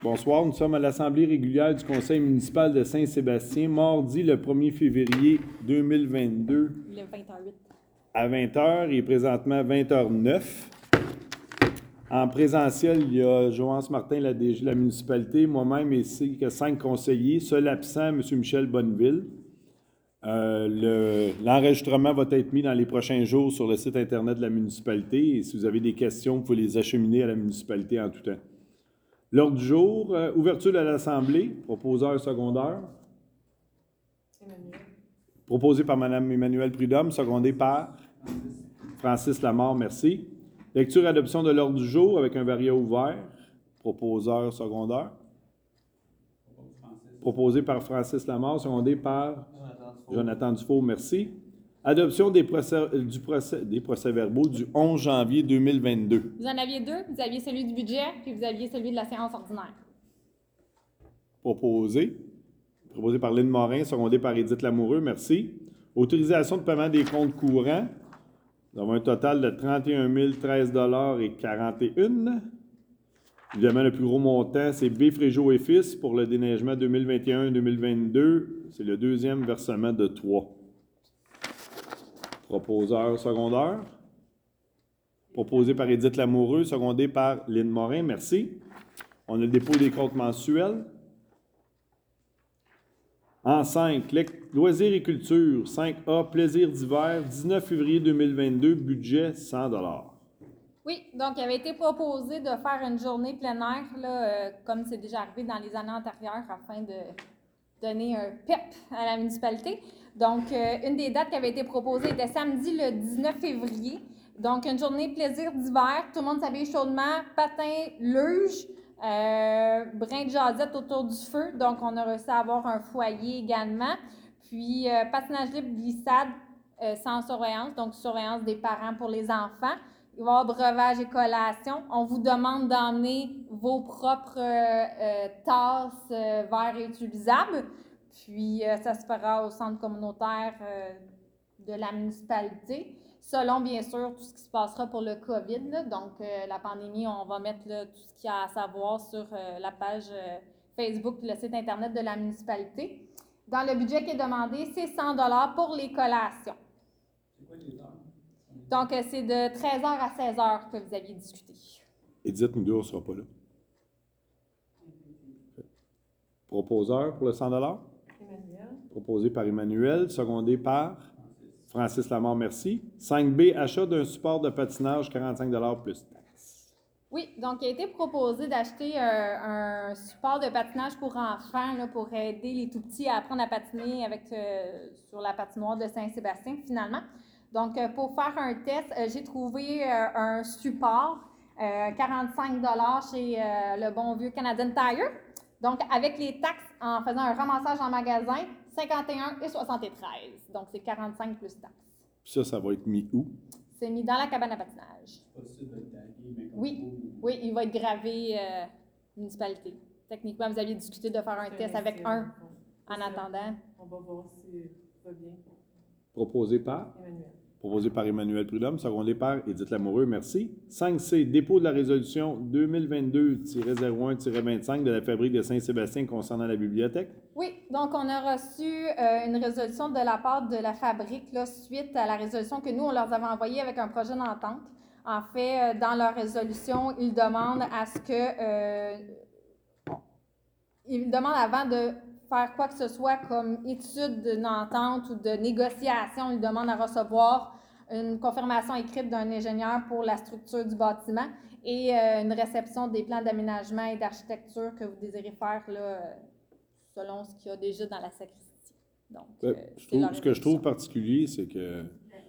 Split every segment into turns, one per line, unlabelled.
Bonsoir, nous sommes à l'Assemblée régulière du Conseil municipal de Saint-Sébastien, mardi le 1er février 2022.
Il est 20h08.
À 20h, il est présentement 20h09. En présentiel, il y a Joance Martin, la DG de la municipalité, moi-même ainsi que 5 conseillers. Seul absent, M. Michel Bonneville. L'enregistrement va être mis dans les prochains jours sur le site Internet de la municipalité. Et si vous avez des questions, vous pouvez les acheminer à la municipalité en tout temps. L'ordre du jour, ouverture de l'Assemblée, proposeur secondaire.
Emmanuel.
Proposé par Mme Emmanuelle Prudhomme, secondé par Francis Lamar, merci. Lecture et adoption de l'ordre du jour avec un variant ouvert. Proposeur secondaire. Proposé par Francis Lamar, secondé par Jonathan Dufault, merci. Adoption des procès-verbaux du 11 janvier 2022.
Vous en aviez deux. Vous aviez celui du budget, puis vous aviez celui de la séance ordinaire.
Proposé par Lynne Morin, secondé par Édith Lamoureux, merci. Autorisation de paiement des comptes courants. Nous avons un total de 31 013,41 $. Évidemment, le plus gros montant, c'est B. Fréjot et Fils pour le déneigement 2021-2022. C'est le deuxième versement de 3. Proposeur secondaire. Proposé par Édith Lamoureux, secondé par Lynne Morin, merci. On a le dépôt des comptes mensuels. En 5, loisirs et culture, 5A, plaisir d'hiver, 19 février 2022, budget 100 $.
Oui, donc il avait été proposé de faire une journée plein air, là, comme c'est déjà arrivé dans les années antérieures, afin de donner un pep à la municipalité. Donc, une des dates qui avait été proposée était samedi le 19 février. Donc, une journée plaisir d'hiver, tout le monde s'habille chaudement, patin, luge, brin de jasette autour du feu. Donc, on a réussi à avoir un foyer également. Puis, patinage libre, glissade sans surveillance, donc surveillance des parents pour les enfants. Il va y avoir breuvage et collation. On vous demande d'emmener vos propres tasses, verres réutilisables. Puis, ça se fera au centre communautaire de la municipalité, selon, bien sûr, tout ce qui se passera pour le COVID. Là. Donc, la pandémie, on va mettre là, tout ce qu'il y a à savoir sur la page Facebook et le site Internet de la municipalité. Dans le budget qui est demandé, c'est 100 $ pour les collations.
C'est quoi les heures?
Donc, c'est de 13h à 16h que vous aviez discuté.
Édith, nous deux, on ne sera pas là. Proposeur pour le 100 $.
Emmanuel.
Proposé par Emmanuel, secondé par Francis Lamar, merci. 5B, achat d'un support de patinage, 45 $ plus taxes.
Oui, donc il a été proposé d'acheter un support de patinage pour enfants là, pour aider les tout-petits à apprendre à patiner sur la patinoire de Saint-Sébastien, finalement. Donc, pour faire un test, j'ai trouvé un support, 45 $ chez le bon vieux Canadian Tire. Donc, avec les taxes, en faisant un ramassage en magasin, 51,73 $. Donc, c'est 45 plus taxes.
Puis ça va être mis où?
C'est mis dans la cabane à patinage.
C'est possible de le taguer, mais comme
Oui, il va être gravé municipalité. Techniquement, vous aviez discuté de faire un test avec un en attendant.
On va voir si ça va bien.
Proposé par
Emmanuel.
Prudhomme, secondé par Édith Lamoureux, merci. 5C, dépôt de la résolution 2022-01-25 de la Fabrique de Saint-Sébastien concernant la bibliothèque.
Oui, donc on a reçu une résolution de la part de la Fabrique là, suite à la résolution que nous, on leur avait envoyée avec un projet d'entente. En fait, dans leur résolution, ils demandent à ce que... ils demandent avant de faire quoi que ce soit comme étude d'une entente ou de négociation, ils demandent à recevoir une confirmation écrite d'un ingénieur pour la structure du bâtiment et une réception des plans d'aménagement et d'architecture que vous désirez faire là, selon ce qu'il y a déjà dans la sacristie. Donc,
Ce que je trouve particulier, c'est que...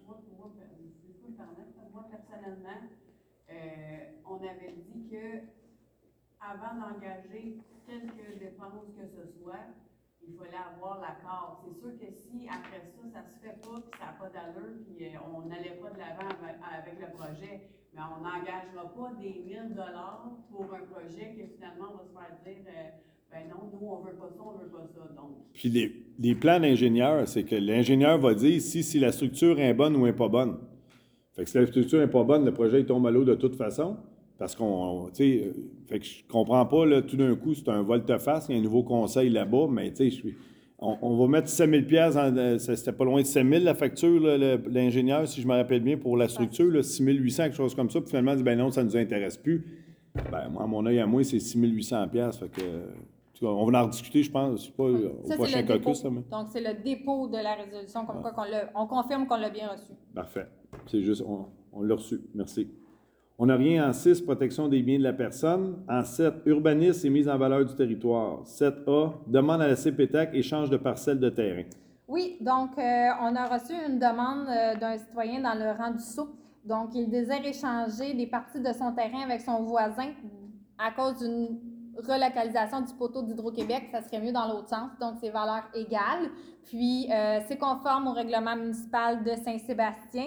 Moi, personnellement, on avait dit que avant d'engager quelque dépense que ce soit, il fallait avoir l'accord. C'est sûr que si après ça, ça se fait pas, puis ça n'a pas d'allure, puis on n'allait pas de l'avant avec le projet, mais on n'engagera pas des 1 000 $ pour un projet que finalement on va se faire dire ben non, nous on veut pas ça, on veut pas ça. Donc.
Puis les plans d'ingénieur, c'est que l'ingénieur va dire si la structure est bonne ou n'est pas bonne. Fait que si la structure n'est pas bonne, le projet il tombe à l'eau de toute façon. Parce qu'on, tu sais, fait que je comprends pas, là, tout d'un coup, c'est un volte-face, il y a un nouveau conseil là-bas, mais tu sais, on va mettre 7 000 $, c'était pas loin de 7 000 la facture, là, l'ingénieur, si je me rappelle bien, pour la structure, là, 6 800, quelque chose comme ça, puis finalement, il dit, ben non, ça ne nous intéresse plus. Ben, moi, à mon œil, à moi, c'est 6 800 $, fait que, en tout cas, on va en rediscuter, je pense, c'est pas au
Ça,
prochain
c'est le dépôt.
caucus, là, mais...
Donc, c'est le dépôt de la résolution, comme quoi on confirme qu'on l'a bien reçu.
Parfait. C'est juste, on l'a reçu. Merci. On n'a rien en 6, protection des biens de la personne. En 7, urbanisme et mise en valeur du territoire. 7A, demande à la CPTAC, échange de parcelles de terrain.
Oui, donc on a reçu une demande d'un citoyen dans le rang du Sceau. Donc, il désire échanger des parties de son terrain avec son voisin à cause d'une relocalisation du poteau d'Hydro-Québec. Ça serait mieux dans l'autre sens, donc c'est valeur égale. Puis, c'est conforme au règlement municipal de Saint-Sébastien.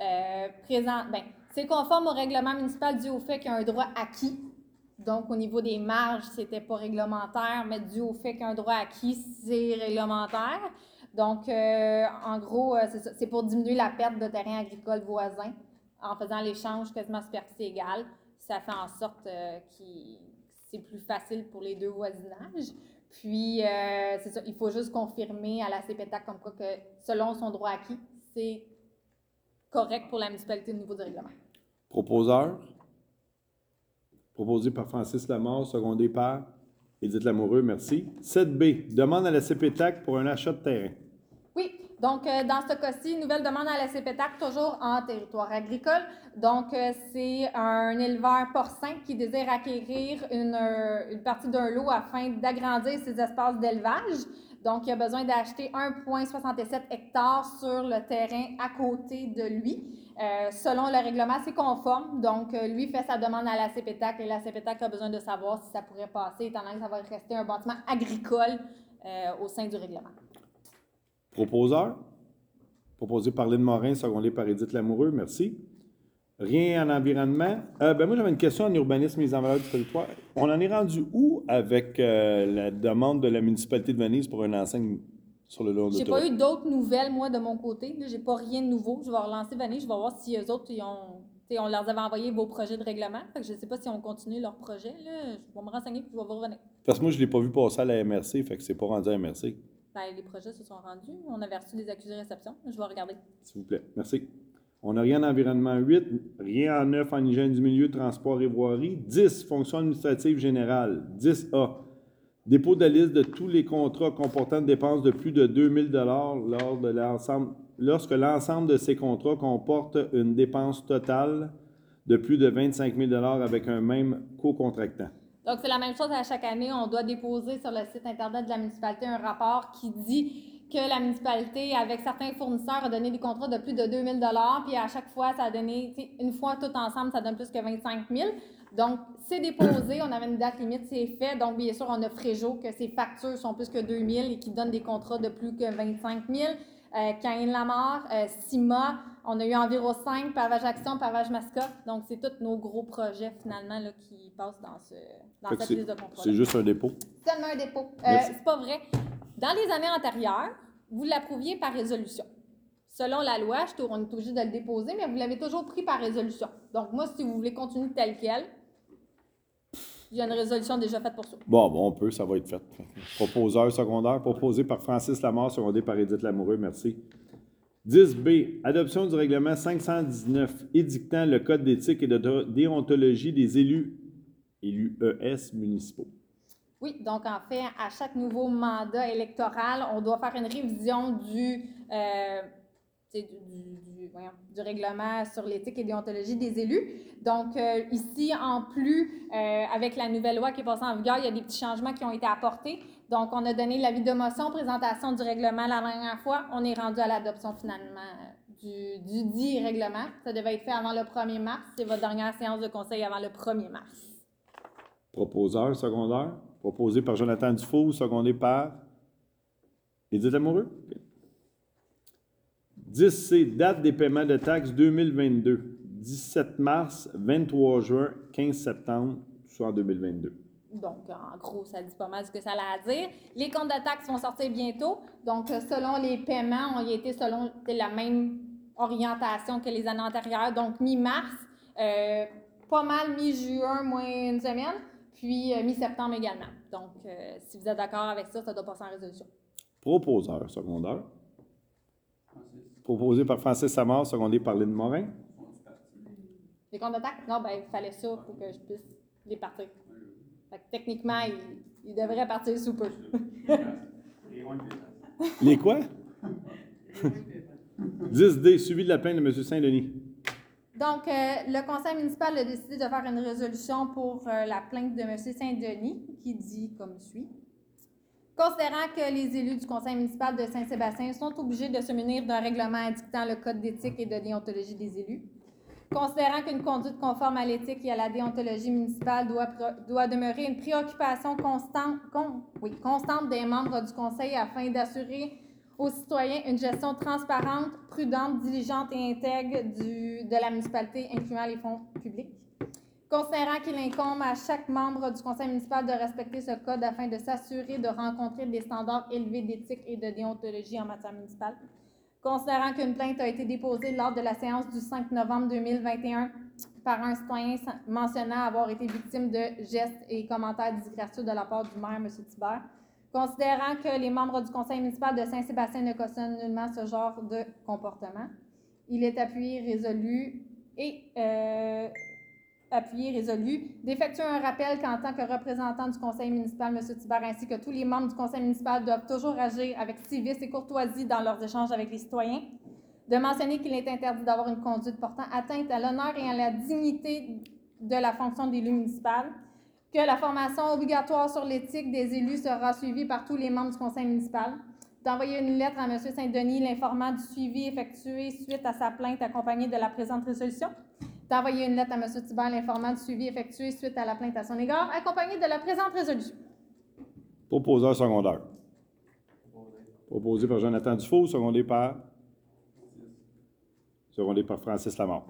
C'est conforme au règlement municipal dû au fait qu'il y a un droit acquis. Donc, au niveau des marges, c'était pas réglementaire, mais dû au fait qu'il y a un droit acquis, c'est réglementaire. Donc, en gros, c'est ça. C'est pour diminuer la perte de terrain agricole voisin en faisant l'échange quasiment superficie égale. Ça fait en sorte que c'est plus facile pour les deux voisinages. Puis, c'est ça, il faut juste confirmer à la CPTAC comme quoi que, selon son droit acquis, c'est correct pour la municipalité au niveau du règlement.
Proposeur. Proposé par Francis Lamar, secondé par Édith Lamoureux, merci. 7B, demande à la CPTAC pour un achat de terrain.
Oui, donc dans ce cas-ci, nouvelle demande à la CPTAC, toujours en territoire agricole. Donc, c'est un éleveur porcin qui désire acquérir une partie d'un lot afin d'agrandir ses espaces d'élevage. Donc, il a besoin d'acheter 1,67 hectares sur le terrain à côté de lui. Selon le règlement, c'est conforme. Donc, lui fait sa demande à la CPTAC et la CPTAC a besoin de savoir si ça pourrait passer, étant donné que ça va rester un bâtiment agricole au sein du règlement.
Proposeur. Proposé par Lynn Morin, secondé par Édith Lamoureux, merci. Rien en environnement. Moi, j'avais une question en urbanisme et mise en valeur du territoire. On en est rendu où avec la demande de la municipalité de Venise pour une enseigne sur le long de l'autoroute?
J'ai pas eu d'autres nouvelles, moi, de mon côté. Là, j'ai pas rien de nouveau. Je vais relancer Venise. Je vais voir si eux autres, on leur avait envoyé vos projets de règlement. Fait que je sais pas si on continue leur projet. Là. Je vais me renseigner et je vais vous revenir.
Parce que moi, je ne l'ai pas vu passer à la MRC, fait que c'est pas rendu à la MRC.
Ben, les projets se sont rendus. On avait reçu des accusés de réception. Je vais regarder.
S'il vous plaît. Merci. On n'a rien en environnement 8, rien en 9 en hygiène du milieu, transport et voirie. 10, fonction administrative générale. 10A, dépôt de la liste de tous les contrats comportant des dépenses de plus de 2 000 lorsque l'ensemble de ces contrats comporte une dépense totale de plus de 25 000 avec un même co-contractant.
Donc, c'est la même chose à chaque année. On doit déposer sur le site Internet de la municipalité un rapport qui dit que la municipalité, avec certains fournisseurs, a donné des contrats de plus de 2 000 puis à chaque fois, ça a donné, une fois tout ensemble, ça donne plus que 25 000 Donc, c'est déposé, on avait une date limite, c'est fait. Donc, bien sûr, on a Fréjo que ses factures sont plus que 2 000 et qui donnent des contrats de plus que 25 000 Caïn Lamar, Cima, on a eu Enviro 5, Pavage Action, Pavage Mascotte. Donc, c'est tous nos gros projets, finalement, là, qui passent dans cette liste de contrats.
C'est juste un dépôt?
Seulement un dépôt. C'est pas vrai. Dans les années antérieures, vous l'approuviez par résolution. Selon la loi, on est obligé de le déposer, mais vous l'avez toujours pris par résolution. Donc, moi, si vous voulez continuer tel quel, il y a une résolution déjà faite pour ça.
Bon, on peut, ça va être fait. Proposeur secondaire, proposé par Francis Lamar, secondé par Édith Lamoureux, merci. 10B, adoption du règlement 519, édictant le code d'éthique et de déontologie des élus ES municipaux.
Oui, donc en fait, à chaque nouveau mandat électoral, on doit faire une révision du règlement sur l'éthique et déontologie des élus. Donc, ici, en plus, avec la nouvelle loi qui est passée en vigueur, il y a des petits changements qui ont été apportés. Donc, on a donné l'avis de motion, présentation du règlement la dernière fois. On est rendu à l'adoption, finalement, du dit règlement. Ça devait être fait avant le 1er mars. C'est votre dernière séance de conseil avant le 1er mars.
Proposeur secondaire, proposé par Jonathan Dufault, secondé par Édith Lamoureux. 10C, date des paiements de taxes 2022. 17 mars, 23 juin, 15 septembre, soit en 2022.
Donc, en gros, ça dit pas mal ce que ça a à dire. Les comptes de taxes vont sortir bientôt. Donc, selon les paiements, on y a été selon la même orientation que les années antérieures. Donc, mi-mars, pas mal mi-juin, moins une semaine, puis mi-septembre également. Donc, si vous êtes d'accord avec ça, ça doit passer en résolution.
Proposeur secondaire.
Francis,
Proposé par Francis Samard, secondé par Lynn Morin.
sont-ils partis?
Les comptes d'attaque? Non, ben, il fallait ça pour que je puisse les partir. Fait que techniquement, ils devraient partir sous peu.
Les ronds de
Les quoi? 10D, suivi de la plainte de M. Saint-Denis.
Donc, le conseil municipal a décidé de faire une résolution pour la plainte de M. Saint-Denis, qui dit comme suit. Considérant que les élus du conseil municipal de Saint-Sébastien sont obligés de se munir d'un règlement indiquant le code d'éthique et de déontologie des élus, considérant qu'une conduite conforme à l'éthique et à la déontologie municipale doit demeurer une préoccupation constante des membres du conseil afin d'assurer aux citoyens une gestion transparente, prudente, diligente et intègre de la municipalité, incluant les fonds publics. Considérant qu'il incombe à chaque membre du conseil municipal de respecter ce code afin de s'assurer de rencontrer des standards élevés d'éthique et de déontologie en matière municipale. Considérant qu'une plainte a été déposée lors de la séance du 5 novembre 2021 par un citoyen mentionnant avoir été victime de gestes et commentaires disgracieux de la part du maire, M. Thibert. Considérant que les membres du conseil municipal de Saint-Sébastien ne cautionnent nullement ce genre de comportement, il est appuyé, résolu d'effectuer un rappel qu'en tant que représentant du conseil municipal, M. Thibert, ainsi que tous les membres du conseil municipal doivent toujours agir avec civisme et courtoisie dans leurs échanges avec les citoyens, de mentionner qu'il est interdit d'avoir une conduite portant atteinte à l'honneur et à la dignité de la fonction d'élu municipal, que la formation obligatoire sur l'éthique des élus sera suivie par tous les membres du conseil municipal, d'envoyer une lettre à M. Saint-Denis l'informant du suivi effectué suite à sa plainte accompagnée de la présente résolution, d'envoyer une lettre à M. Thibert l'informant du suivi effectué suite à la plainte à son égard, accompagnée de la présente résolution.
Proposeur secondaire. Proposé par Jonathan Dufault, secondé par Francis Lamar.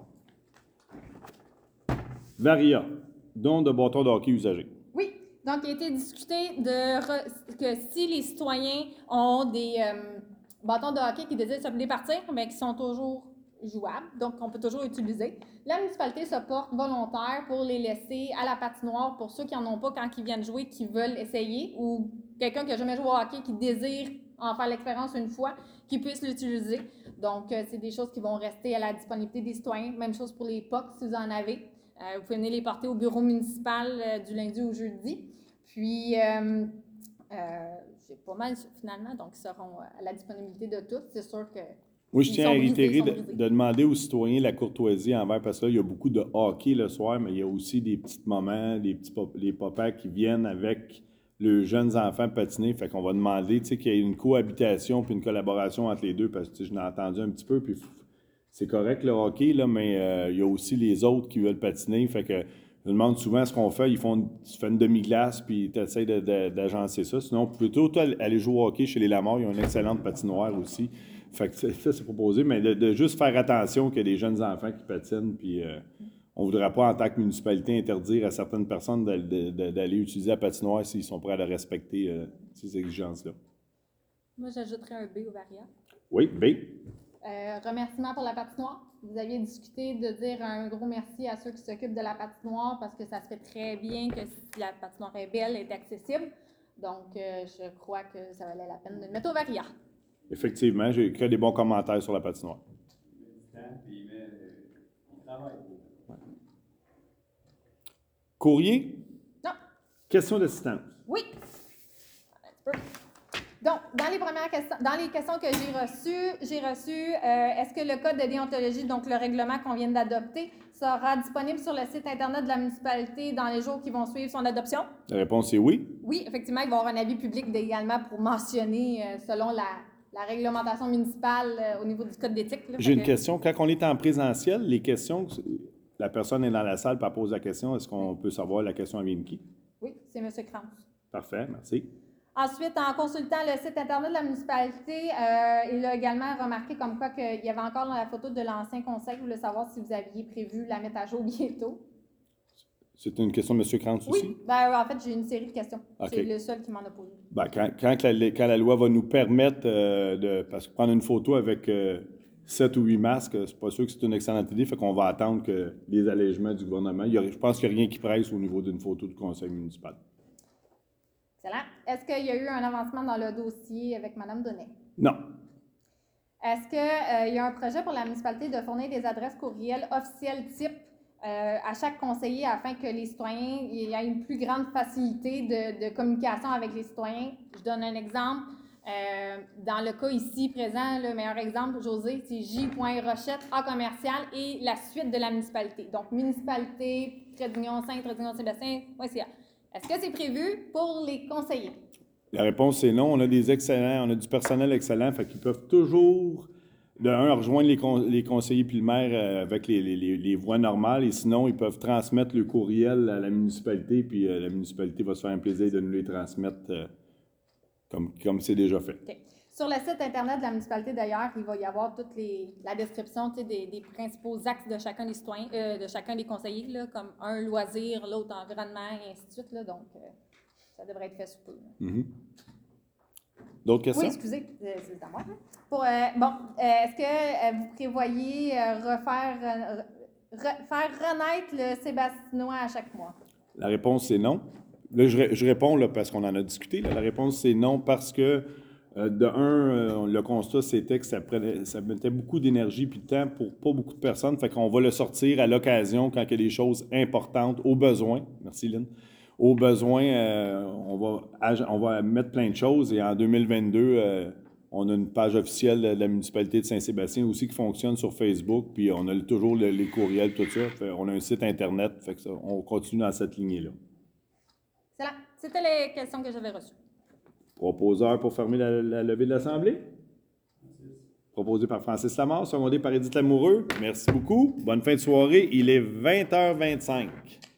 Varia, don de bâton de hockey usagé.
Oui, donc il a été discuté que si les citoyens ont des bâtons de hockey qui désirent se départir, mais qui sont toujours jouables, donc on peut toujours utiliser, la municipalité se porte volontaire pour les laisser à la patinoire pour ceux qui n'en ont pas quand ils viennent jouer, qui veulent essayer, ou quelqu'un qui n'a jamais joué au hockey qui désire en faire l'expérience une fois, qui puisse l'utiliser. Donc, c'est des choses qui vont rester à la disponibilité des citoyens. Même chose pour les POC, si vous en avez. Vous pouvez venir les porter au bureau municipal du lundi au jeudi. Puis, c'est pas mal finalement, donc ils seront à la disponibilité de tous. C'est sûr que...
Oui, je tiens à réitérer
brisés.
de demander aux citoyens la courtoisie envers, parce que là, il y a beaucoup de hockey le soir, mais il y a aussi des petits moments, les papas qui viennent avec les jeunes enfants patiner. Fait qu'on va demander qu'il y ait une cohabitation puis une collaboration entre les deux, parce que je l'ai entendu un petit peu, puis c'est correct le hockey, là, mais il y a aussi les autres qui veulent patiner. Fait que je demande souvent ce qu'on fait. Tu fais une demi-glace, puis tu essaies d'agencer ça. Sinon, plutôt aller jouer au hockey chez les Lamarre. Ils ont une excellente patinoire aussi. Fait que ça, c'est proposé, mais de juste faire attention qu'il y a des jeunes enfants qui patinent, puis on ne voudrait pas, en tant que municipalité, interdire à certaines personnes d'aller utiliser la patinoire s'ils sont prêts à respecter ces exigences-là.
Moi, j'ajouterais un B au variant.
Oui, B.
Remerciement pour la patinoire. Vous aviez discuté de dire un gros merci à ceux qui s'occupent de la patinoire parce que ça se fait très bien que si la patinoire est belle, est accessible. Donc, je crois que ça valait la peine de le mettre au variant.
Effectivement, j'ai que des bons commentaires sur la patinoire.
Il met du temps, puis il travaille.
Courrier?
Non.
Question d'assistance.
Oui. Un petit peu. Donc, dans les questions que j'ai reçues, est-ce que le code de déontologie, donc le règlement qu'on vient d'adopter, sera disponible sur le site Internet de la municipalité dans les jours qui vont suivre son adoption?
La réponse est oui.
Oui, effectivement, il va y avoir un avis public également pour mentionner, selon la réglementation municipale au niveau du code d'éthique.
J'ai une question. Quand on est en présentiel, les questions, la personne est dans la salle et pose la question, est-ce qu'on peut savoir la question vient de qui?
Oui, c'est M. Krantz.
Parfait, merci.
Ensuite, en consultant le site Internet de la municipalité, il a également remarqué comme quoi qu'il y avait encore dans la photo de l'ancien conseil. Je voulais savoir si vous aviez prévu la mettre à jour bientôt.
C'est une question de M. Krantz aussi?
Oui, ben, en fait, j'ai une série de questions.
Okay.
C'est le seul qui m'en a posé.
Ben, quand la loi va nous permettre de prendre une photo avec 7 ou 8 masques, c'est pas sûr que c'est une excellente idée, fait qu'on va attendre que les allègements du gouvernement. Je pense qu'il n'y a rien qui presse au niveau d'une photo du conseil municipal.
Excellent. Est-ce qu'il y a eu un avancement dans le dossier avec Mme Donnet?
Non.
Est-ce qu'il y a un projet pour la municipalité de fournir des adresses courriels officielles type à chaque conseiller afin que les citoyens il y ait une plus grande facilité de communication avec les citoyens? Je donne un exemple. Dans le cas ici présent, le meilleur exemple, José, c'est j.rochette à commercial et la suite de la municipalité. Donc, municipalité, trait d'union 5, trait d'union Sébastien, .ca. Est-ce que c'est prévu pour les conseillers?
La réponse est non. On a du personnel excellent, fait qu'ils peuvent toujours, rejoindre les conseillers puis le maire avec les voies normales, et sinon, ils peuvent transmettre le courriel à la municipalité, puis la municipalité va se faire un plaisir de nous les transmettre comme c'est déjà fait.
Okay. Sur le site Internet de la municipalité, d'ailleurs, il va y avoir toute la description des principaux axes de chacun des citoyens, de chacun des conseillers, là, comme un loisir, l'autre environnement, et ainsi de suite. Là, donc, ça devrait être fait sous peu.
Mm-hmm. D'autres questions?
Oui, excusez, c'est à moi. Est-ce que vous prévoyez faire renaître le Sébastinois à chaque mois?
La réponse, c'est non. Là, je réponds là, parce qu'on en a discuté. Là. La réponse, c'est non parce que, le constat, c'était que ça mettait beaucoup d'énergie et de temps pour pas beaucoup de personnes. Fait qu'on va le sortir à l'occasion quand il y a des choses importantes, au besoin. Merci, Lynn. Au besoin, on va mettre plein de choses. Et en 2022, on a une page officielle de la municipalité de Saint-Sébastien aussi qui fonctionne sur Facebook. Puis on a toujours les courriels, tout ça. On a un site Internet. Fait que ça, on continue dans cette lignée-là.
Excellent. C'était les questions que j'avais reçues.
Proposeur pour fermer la levée de l'Assemblée. Proposé par Francis Lamarre, secondé par Édith Lamoureux. Merci beaucoup. Bonne fin de soirée. Il est 20h25.